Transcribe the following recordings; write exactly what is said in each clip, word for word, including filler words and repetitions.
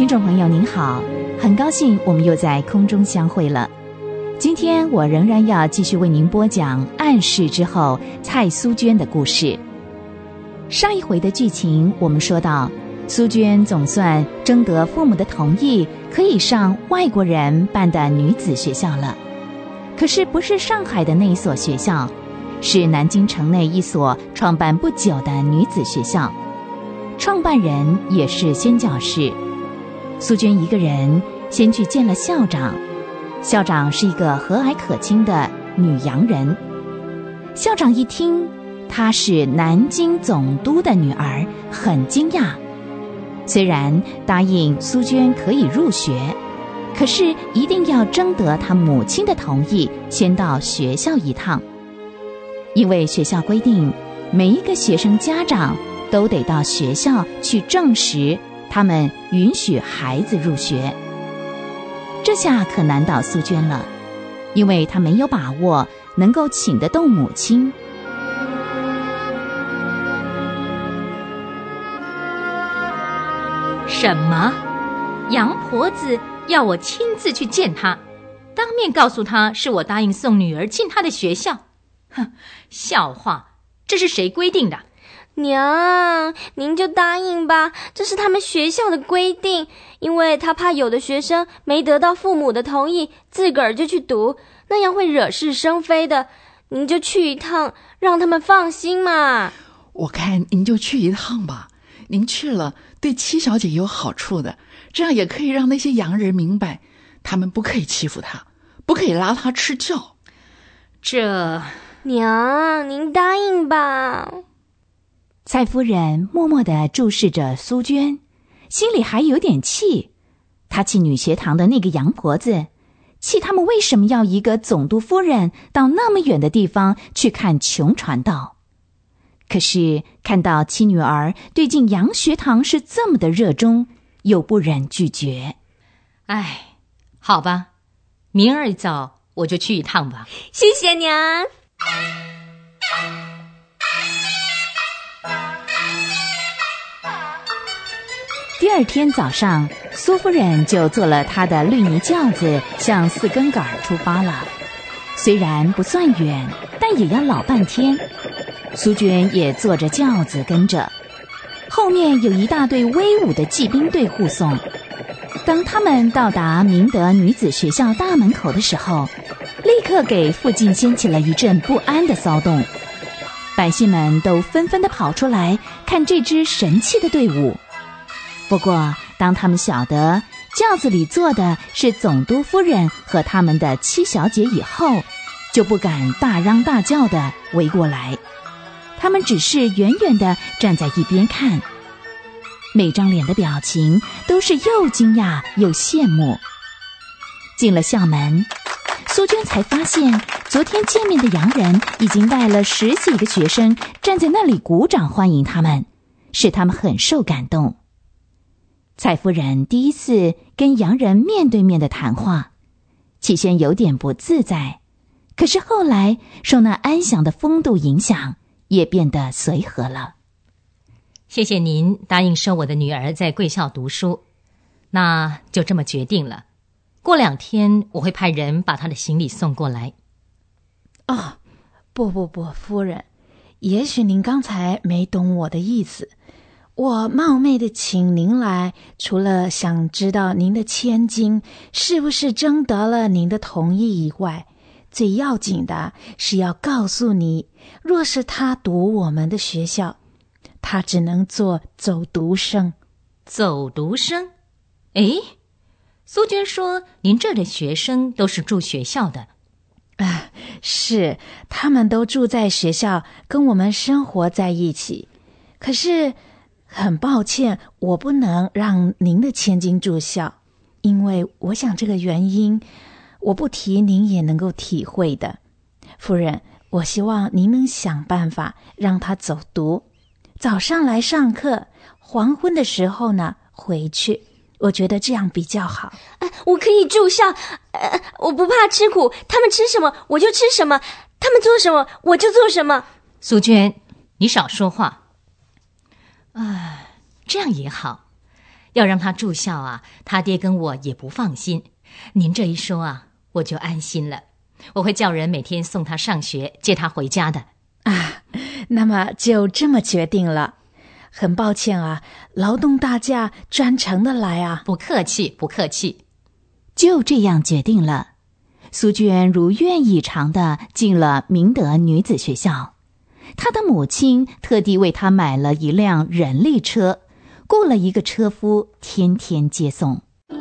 听众朋友您好，很高兴我们又在空中相会了。今天我仍然要继续为您播讲暗示之后蔡苏娟的故事。上一回的剧情我们说到，苏娟总算征得父母的同意，可以上外国人办的女子学校了。可是不是上海的那一所学校，是南京城内一所创办不久的女子学校，创办人也是宣教士。苏娟一个人先去见了校长，校长是一个和蔼可亲的女洋人。校长一听她是南京总督的女儿，很惊讶。虽然答应苏娟可以入学，可是一定要征得她母亲的同意，先到学校一趟。因为学校规定，每一个学生家长都得到学校去证实他们允许孩子入学。这下可难倒苏娟了，因为她没有把握能够请得动母亲。 什么？杨婆子要我亲自去见她，当面告诉她是我答应送女儿进她的学校？哼，笑话，这是谁规定的？ 娘，您就答应吧，这是他们学校的规定，因为他怕有的学生没得到父母的同意，自个儿就去读，那样会惹是生非的。您就去一趟，让他们放心嘛。 我看您就去一趟吧，您去了对七小姐有好处的，这样也可以让那些洋人明白，他们不可以欺负她，不可以拉她吃教。 这…… 娘，您答应吧。 蔡夫人默默地注视着苏娟，心里还有点气。她气女学堂的那个洋婆子，气他们为什么要一个总督夫人到那么远的地方去看穷传道。可是看到七女儿对进洋学堂是这么的热衷，又不忍拒绝。 哎，好吧，明儿一早我就去一趟吧。 谢谢娘。 第二天早上，苏夫人就坐了她的绿泥轿子向四根杆出发了。虽然不算远，但也要老半天。苏娟也坐着轿子跟着，后面有一大队威武的骑兵队护送。当他们到达明德女子学校大门口的时候，立刻给附近掀起了一阵不安的骚动。百姓们都纷纷地跑出来看这支神气的队伍。不过当他们晓得轿子里坐的是总督夫人和他们的七小姐以后，就不敢大嚷大叫地围过来，他们只是远远地站在一边看，每张脸的表情都是又惊讶又羡慕。进了校门，苏娟才发现昨天见面的洋人已经带了十几个学生站在那里鼓掌欢迎他们，使他们很受感动。蔡夫人第一次跟洋人面对面的谈话，起先有点不自在，可是后来受那安详的风度影响，也变得随和了。 谢谢您答应收我的女儿在贵校读书，那就这么决定了。过两天我会派人把她的行李送过来。 哦，不不不，夫人，也许您刚才没懂我的意思。我冒昧的请您来，除了想知道您的千金是不是征得了您的同意以外，最要紧的是要告诉你，若是他读我们的学校，他只能做走读生。 走读生？诶，苏娟说您这的学生都是住学校的。 啊，是，他们都住在学校，跟我们生活在一起。可是很抱歉，我不能让您的千金住校，因为我想这个原因我不提您也能够体会的。夫人，我希望您能想办法让他走读，早上来上课，黄昏的时候呢回去，我觉得这样比较好。 呃、我可以住校，呃，我不怕吃苦，他们吃什么我就吃什么，他们做什么我就做什么。 苏娟，你少说话。啊，这样也好， 要让他住校啊，他爹跟我也不放心。您这一说啊，我就安心了。我会叫人每天送他上学，接他回家的。 啊，那么就这么决定了。很抱歉啊，劳动大家专程的来啊。 不客气，不客气。 就这样决定了。苏娟如愿以偿地进了明德女子学校，她的母亲特地为她买了一辆人力车，雇了一个车夫，天天接送。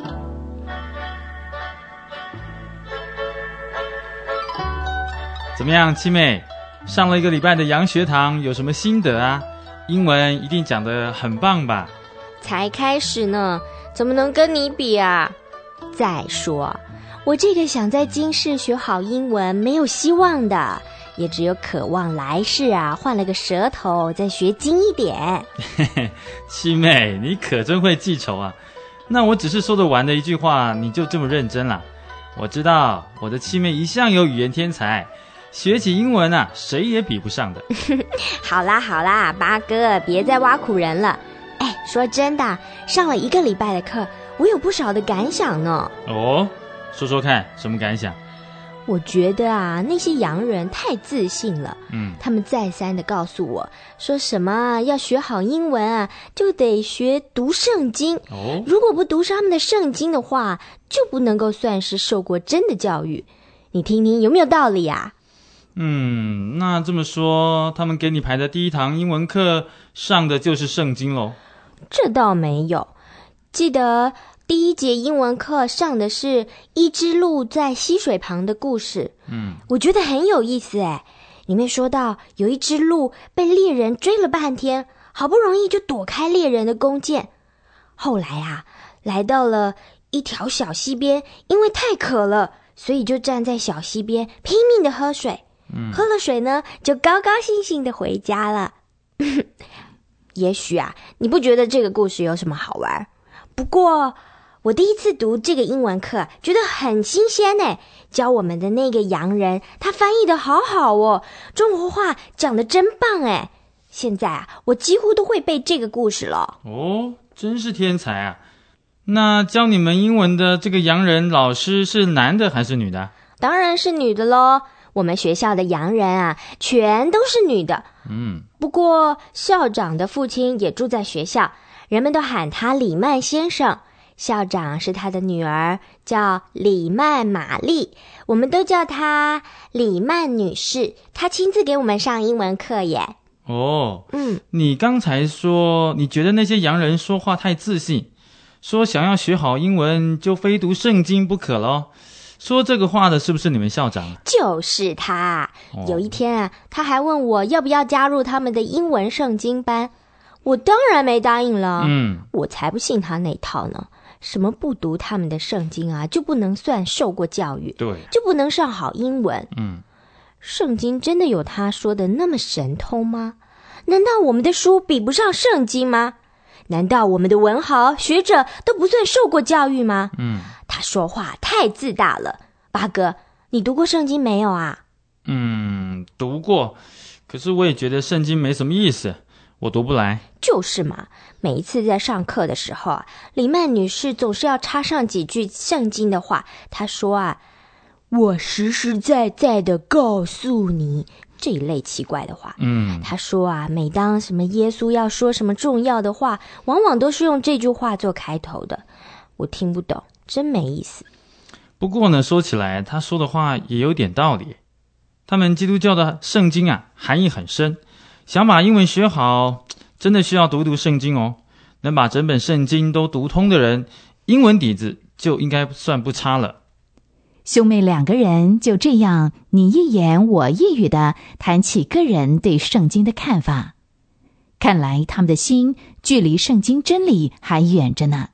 怎么样，七妹？上了一个礼拜的洋学堂，有什么心得啊？英文一定讲得很棒吧？ 才开始呢，怎么能跟你比啊？再说，我这个想在今世学好英文没有希望的，也只有渴望来世啊换了个舌头再学精一点。 嘿嘿，七妹，你可真会记仇啊！那我只是说得完的一句话，你就这么认真了？我知道我的七妹一向有语言天才，学起英文啊，谁也比不上的。 好啦好啦，八哥别再挖苦人了。哎，说真的，上了一个礼拜的课，我有不少的感想呢。 哦，说说看，什么感想？ 我觉得啊，那些洋人太自信了。 嗯， 他们再三的告诉我，说什么要学好英文啊，就得学读圣经。 哦， 如果不读他们的圣经的话，就不能够算是受过真的教育。你听听有没有道理啊？ 嗯，那这么说，他们给你排的第一堂英文课上的就是圣经咯？ 这倒没有，记得第一节英文课上的是一只鹿在溪水旁的故事。 嗯， 我觉得很有意思诶，里面说到有一只鹿被猎人追了半天，好不容易就躲开猎人的弓箭。后来啊，来到了一条小溪边，因为太渴了，所以就站在小溪边拼命的喝水。嗯，喝了水呢，就高高兴兴的回家了。也许啊，你不觉得这个故事有什么好玩？不过我第一次读这个英文课，觉得很新鲜呢。教我们的那个洋人，他翻译的好好哦，中国话讲得真棒哎。现在啊，我几乎都会背这个故事了。 哦，真是天才啊！那教你们英文的这个洋人老师是男的还是女的？ 当然是女的咯。我们学校的洋人啊，全都是女的。 嗯， 不过校长的父亲也住在学校，人们都喊他李曼先生。校长是他的女儿，叫李曼玛丽，我们都叫她李曼女士。她亲自给我们上英文课耶。 哦， 嗯， 你刚才说你觉得那些洋人说话太自信，说想要学好英文就非读圣经不可咯。说这个话的是不是你们校长？ 就是他。 哦， 有一天啊，他还问我要不要加入他们的英文圣经班，我当然没答应了。 嗯， 我才不信他那套呢。什么不读他们的圣经啊，就不能算受过教育， 对， 就不能上好英文。 嗯， 圣经真的有他说的那么神通吗？难道我们的书比不上圣经吗？难道我们的文豪学者都不算受过教育吗？ 嗯， 他说话太自大了。八哥，你读过圣经没有啊？ 嗯，读过，可是我也觉得圣经没什么意思，我读不来。 就是嘛，每一次在上课的时候啊，李曼女士总是要插上几句圣经的话。她说啊，我实实在在的告诉你，这一类奇怪的话。 嗯， 她说啊，每当什么耶稣要说什么重要的话，往往都是用这句话做开头的。我听不懂，真没意思。 不过呢，说起来他说的话也有点道理。他们基督教的圣经啊，含义很深，想把英文学好，真的需要读读圣经哦。能把整本圣经都读通的人，英文底子就应该算不差了。 兄妹两个人就这样你一言我一语地谈起个人对圣经的看法。看来他们的心距离圣经真理还远着呢。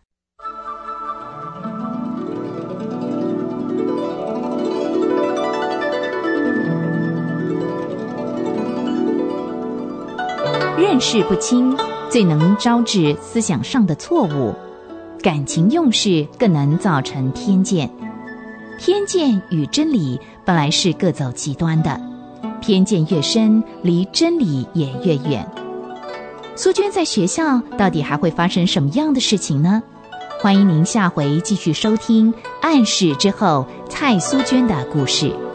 认识不清，最能招致思想上的错误；感情用事更能造成偏见。偏见与真理本来是各走极端的，偏见越深，离真理也越远。 苏娟在学校到底还会发生什么样的事情呢？欢迎您下回继续收听《暗示之后》蔡苏娟的故事。